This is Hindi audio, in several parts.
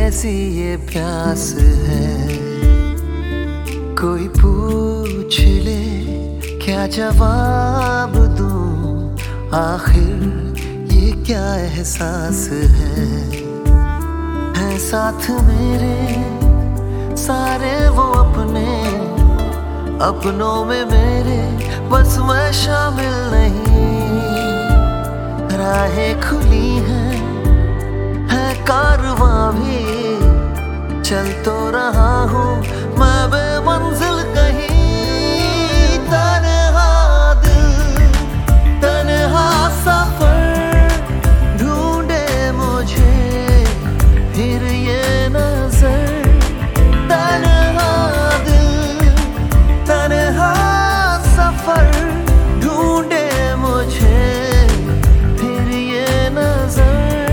कैसी ये प्यास है, कोई पूछ ले क्या जवाब दूं, आखिर ये क्या एहसास है साथ मेरे सारे वो अपने, अपनों में मेरे बस मैं शामिल नहीं। राहें खुली हैं, है कारवां भी, चल तो रहा हूँ मैं बेमंजिल कहीं। तन्हा दिल, तन्हा सफर, ढूंढे मुझे फिर ये नजर। तन्हा दिल, तन्हा सफर, ढूंढे मुझे फिर ये नजर।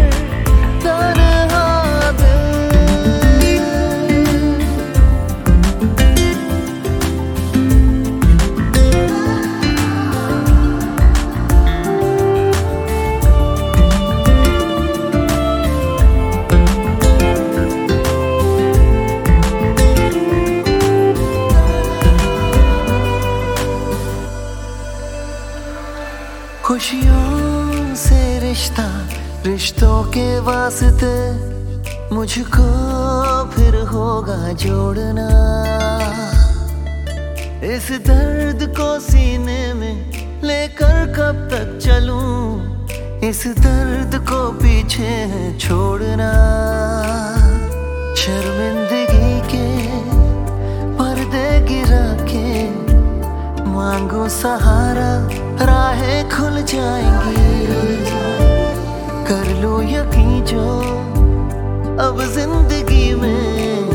खुशियों से रिश्ता, रिश्तों के वास्ते मुझको फिर होगा जोड़ना। इस दर्द को सीने में लेकर कब तक चलूं, इस दर्द को पीछे छोड़ना। शर्मिंदगी के पर्दे गिरा के मांगू सहारा, राहें खुल जाएंगी। कर लो यकीन जो अब जिंदगी में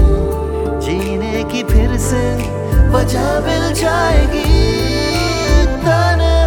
जीने की फिर से वजह मिल जाएगी।